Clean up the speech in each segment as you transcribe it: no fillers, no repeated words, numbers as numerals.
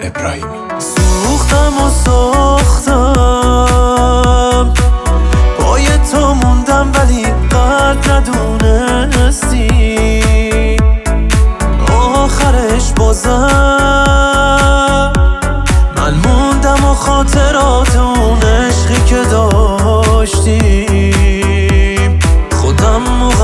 ابراهیمی. سوختم و ساختم پای تو موندم ولی قدر ندونستی آخرش بازم من موندم و خاطرات اون عشقی که داشتیم خودم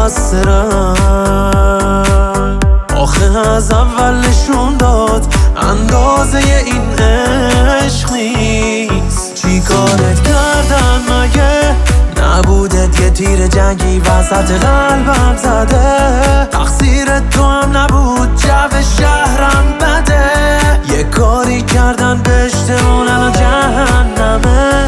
مقصرم آخه از اول نشون داد اندازه این عشق نیست. چی کارت کردن مگه؟ نبودت یه تیر جنگی وسط قلبم زده؟ تقصیر تو هم نبود جو شهرم بده؟ یه کاری کردن بهشتمون الان جهنمه.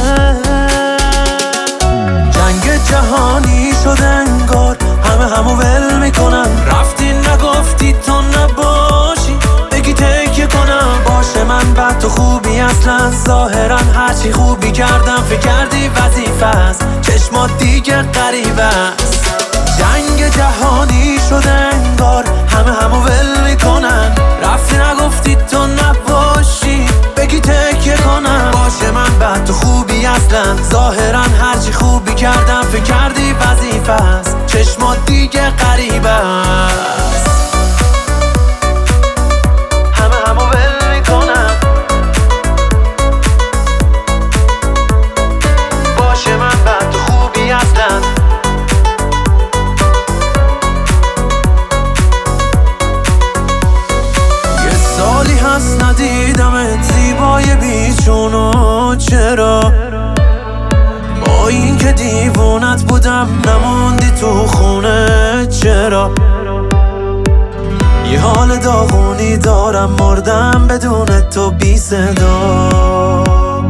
جنگ جهانی شد انگار همو ول میکنن. رفتی نگفتی تو نباشی بگی تکیه کنم. باشه من بد تو خوبی اصلا ظاهرا هرچی خوبی کردم فکر کردی وظیفه است چشمات دیگه غریبه است. جنگ جهانی شد انگار همو ول میکنن. رفتی نگفتی تو نباشی بگی تکیه کنم. باشه من بد تو خوبی اصلا ظاهرا هرچی خوبی کردم فکر کردی وظیفه است چشمات دیگه غریبه است. همو ول میکنم. باشه من بد تو خوبی اصلا. یه سالی هست ندیدمت زیبای بیچونو. چرا با این که دیوونت بودم نموندی تو خونه؟ چرا یه حال داغونی دارم مردم بدون تو بی صدا.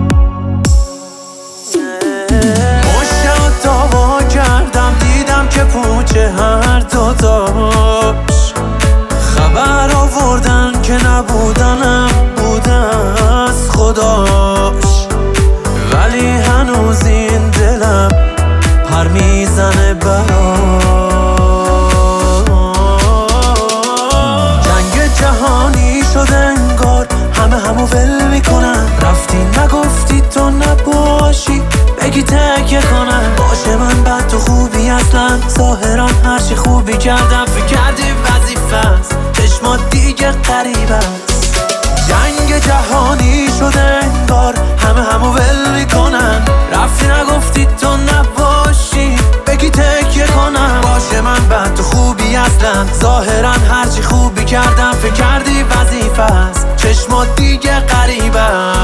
مشتم داوا کردم دیدم که پوچه هر دوتاش. خبر آوردن که نبودنم بوده از خداش. ولی هنوز این دلم پر میزنه برام. جنگ جهانی شد انگار همو ول میکنن. رفتی نگفتی تو نباشی بگی تکیه کنم. باشه من بد تو خوبی اصلا ظاهرا هرچی خوبی کردم فکر کردی وظیفه است چشمات دیگه غریبه است. جنگ جهانی شد انگار همو ول میکنن. رفتی نگفتی تو نباشی بگی تکیه کنم. باشه من بد تو خوبی اصلا ظاهرا هرچی خوبی کردم فکر کردی وظیفه است چشمات دیگه غریبه است.